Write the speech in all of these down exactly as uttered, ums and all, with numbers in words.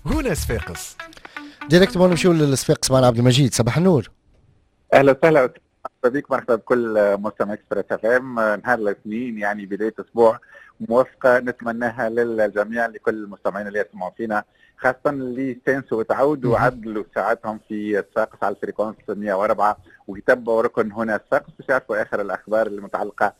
هنا صفاقس. ديريكتومون نمشيو للصفاقس مع عبد المجيد. صباح النور. اهلا وسهلا، مرحبا بك، مرحبا بكل مستمع اكسبريس اف ام. نهار الاثنين يعني بدايه اسبوع موفقه نتمناها للجميع، لكل المستمعين اللي يسمعوا فينا، خاصه اللي استانسوا وتعودوا وعدلوا ساعاتهم في صفاقس على الفريكونس مية وأربعة ويتبعوا ركن هنا صفاقس باش يعرفوا اخر الاخبار المتعلقه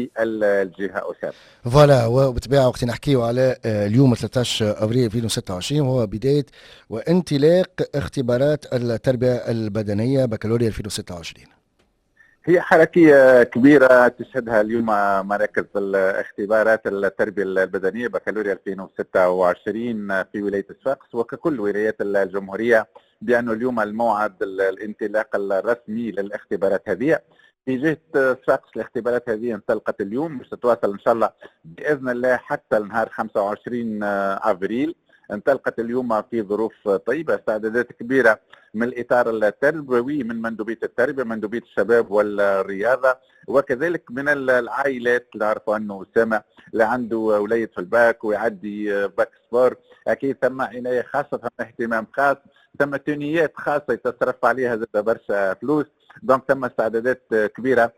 بالجهه أسامة. فوالا، وبالطبيعه وقت نحكيو على اليوم ثلاثة عشر ابريل ألفين وستة وعشرين وهو بدايه وانطلاق اختبارات التربيه البدنيه بكالوريا ألفين وستة وعشرين. هي حركية كبيرة تشهدها اليوم مراكز الاختبارات التربية البدنية بكالوريا ألفين وستة وعشرين في ولاية صفاقس وككل ولايات الجمهورية، بأنه اليوم الموعد الانطلاق الرسمي للاختبارات هذه. في جهة صفاقس الاختبارات هذه انطلقت اليوم باش تتواصل إن شاء الله بإذن الله حتى نهار خمسة وعشرين أفريل. انطلقت اليوم في ظروف طيبة، استعدادات كبيرة من الإطار التربوي من مندوبية التربية، مندوبية الشباب والرياضة، وكذلك من العائلات. نعرفوا أنه أسامة اللي عنده وليد في الباك ويعدي باك سبور، أكيد ثم عناية خاصة، ثم اهتمام خاص، ثم تونيات خاصة يتصرف عليها زاد برشا فلوس. دونك ثم استعدادات كبيرة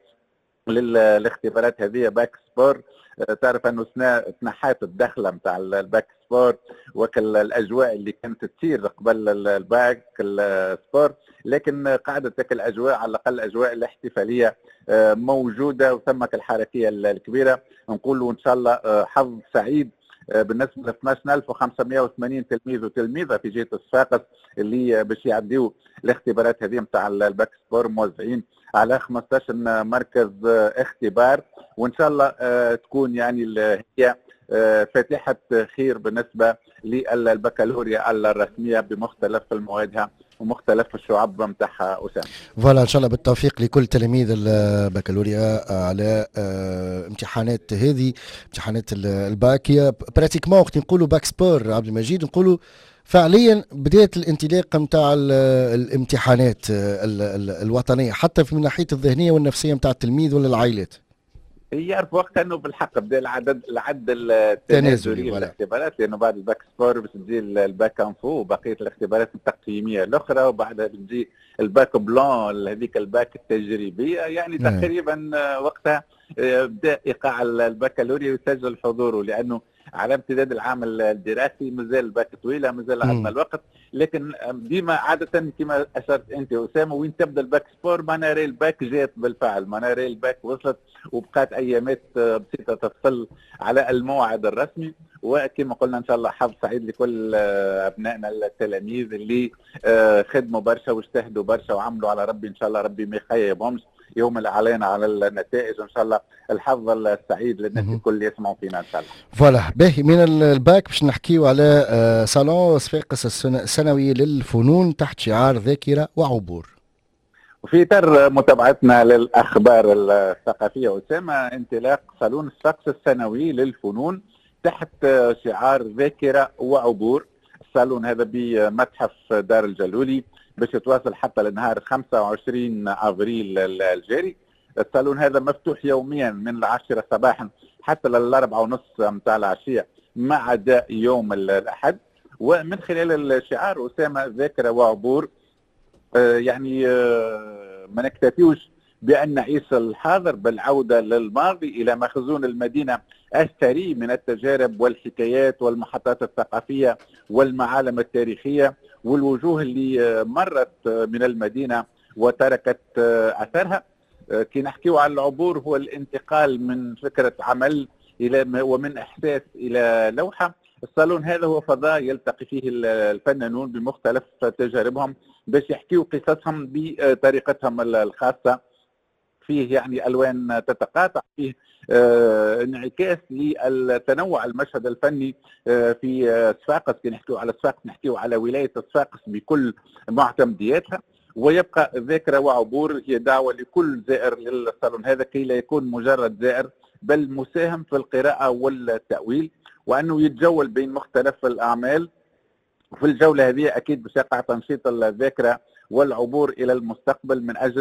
للاختبارات هذه باك سبور. تعرف انه تنحات الدخله نتاع الباك سبور وكل الاجواء اللي كانت تصير قبل الباك السبور، لكن قاعده تلك الاجواء على الاقل الاجواء الاحتفاليه موجوده، وثمك الحركيه الكبيره. نقولوا ان شاء الله حظ سعيد بالنسبه ل اثناش ألف وخمسمائة وثمانين تلميذ وتلميذه في جهه صفاقس اللي باش يعديوا الاختبارات هذه نتاع الباك سبور، موزعين على خمسطاش مركز اختبار، وان شاء الله تكون يعني هي فاتحه خير بالنسبه للبكالوريا الرسميه بمختلف الموادها ومختلف الشعب نتاعها اسامه. فوالا ان شاء الله بالتوفيق لكل تلاميذ البكالوريا على امتحانات هذه، امتحانات الباك. هي براتيكمون وقت نقولوا باك سبور عبد المجيد نقولوا فعليا بدايه الانطلاق نتاع الامتحانات الوطنيه، حتى في من ناحيه الذهنيه والنفسيه نتاع التلميذ ولا العائلات. يعرف وقت انه بالحق بدا العدد العد التنازلي للاختبارات، لانه بعد الباك سبور باش تجي الباك انفو وبقيه الاختبارات التقييميه الاخرى، وبعدها بتجي الباك بلون هذيك الباك التجريبيه، يعني نعم. تقريبا وقتها بدا ايقاع البكالوريا ويسجل حضوره، لانه على امتداد العام الدراسي مازال الباك طويله، مازال عندنا الوقت. لكن ديما عاده كما اشرت انت اسامه، وين تبدا الباك سبور معناها ري الباك جات بالفعل، معناها ري الباك وصلت وبقات ايامات بسيطه تفصل على الموعد الرسمي. وكما قلنا ان شاء الله حظ سعيد لكل ابنائنا التلاميذ اللي خدموا برشا واجتهدوا برشا وعملوا على ربي، ان شاء الله ربي ما يخيبهمش يوم الاعلان على النتائج، وان شاء الله الحظ السعيد للناس الكل اللي يسمعوا فينا ان شاء الله. فوالا باهي، من الباك باش نحكيو على صالون صفاقس السنوي للفنون تحت شعار ذاكره وعبور. وفي اطار متابعتنا للاخبار الثقافيه اسامه، انطلاق صالون صفاقس السنوي للفنون تحت شعار ذاكره وعبور. الصالون هذا بمتحف دار الجلولي باش يتواصل حتى لنهار خمسة وعشرين أفريل الجاري. الصالون هذا مفتوح يوميا من العاشرة صباحا حتى للأربعة ونص متاع العشية ما عدا يوم الأحد. ومن خلال الشعار أسامة ذاكرة وعبور، آه يعني آه ما نكتفيوش بأن نعيش الحاضر بالعودة للماضي إلى مخزون المدينة الثري من التجارب والحكايات والمحطات الثقافية والمعالم التاريخية والوجوه اللي مرت من المدينة وتركت أثرها. كي نحكيو على العبور هو الانتقال من فكرة عمل إلى ومن إحساس إلى لوحة. الصالون هذا هو فضاء يلتقي فيه الفنانون بمختلف تجاربهم باش يحكيوا قصصهم بطريقتهم الخاصة. فيه يعني ألوان تتقاطع، فيه آه انعكاس للتنوع المشهد الفني آه في آه صفاقس. كي نحكيو على صفاقس نحكيو على ولاية صفاقس بكل معتمدياتها. ويبقى ذاكرة وعبور هي دعوة لكل زائر للصالون هذا كي لا يكون مجرد زائر، بل مساهم في القراءة والتأويل، وأنه يتجول بين مختلف الأعمال. وفي الجولة هذه أكيد باش يقع تنشيط الذاكرة والعبور إلى المستقبل من أجل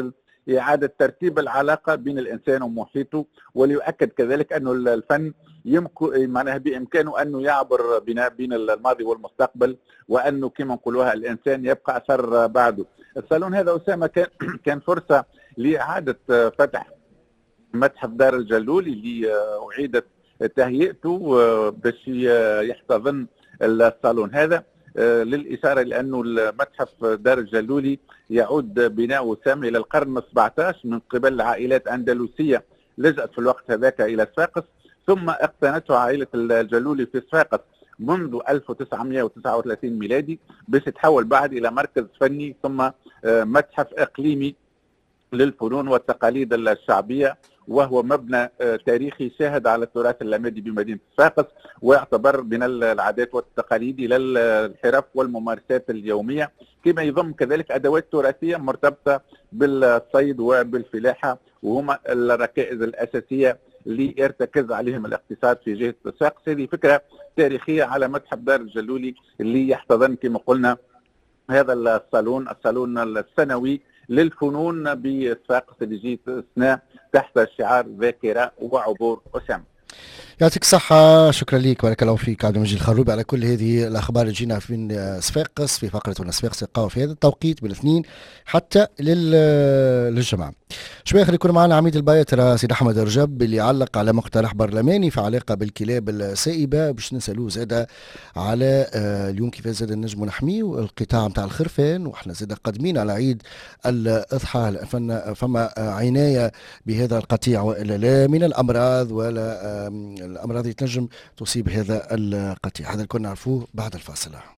إعادة ترتيب العلاقة بين الإنسان ومحيطه، وليؤكد كذلك أن الفن يمكن معناها بإمكانه أنه يعبر بين بين الماضي والمستقبل، وأنه كما نقولوها الإنسان يبقى أثر بعده. الصالون هذا أسامة كان كان فرصة لإعادة فتح متحف دار الجلول اللي أعيدت تهيئته باش يحتضن الصالون هذا، للإشارة لأنه المتحف دار الجلولي يعود بناؤه سامي إلى القرن السابع عشر من قبل عائلات أندلسية لجأت في الوقت هذاك إلى صفاقس، ثم اقتنته عائلة الجلولي في صفاقس منذ ألف وتسعمائة وتسعة وثلاثين ميلادي، باش يتحول بعد إلى مركز فني ثم متحف إقليمي للفنون والتقاليد الشعبية، وهو مبنى تاريخي شاهد على التراث اللامادي بمدينة صفاقس، ويعتبر من العادات والتقاليد إلى الحرف والممارسات اليومية، كما يضم كذلك أدوات تراثية مرتبطة بالصيد وبالفلاحة، وهما الركائز الأساسية اللي يرتكز عليهم الاقتصاد في جهة صفاقس. هذه فكرة تاريخية على متحف دار الجلولي اللي يحتضن كما قلنا هذا الصالون الصالون السنوي للفنون بصفاقس اللي جيت سنة تحت شعار ذاكرة وعبور. أسامة يعطيك الصحة، شكرا لك، بارك الله فيك عبد المجيد الخروبي على كل هذه الأخبار اللي جينا من صفاقس في فقرة صفاقس تلقاو في هذا التوقيت بالاثنين حتى للجمعة. شوية خلي يكون معنا عميد البياترة سيد أحمد رجب اللي علق على مقترح برلماني في علاقة بالكلاب السائبة، باش نسألوه زادة على اليوم كيفاش زاد نجموا نحميو القطاع نتاع الخرفان، وإحنا زادة قادمين على عيد الأضحى، فما عناية بهذا القطيع وإلا لا من الأمراض ولا الأمراض اللي تنجم تصيب هذا القطيع. هذا اللي كنا نعرفوه بعد الفاصلة.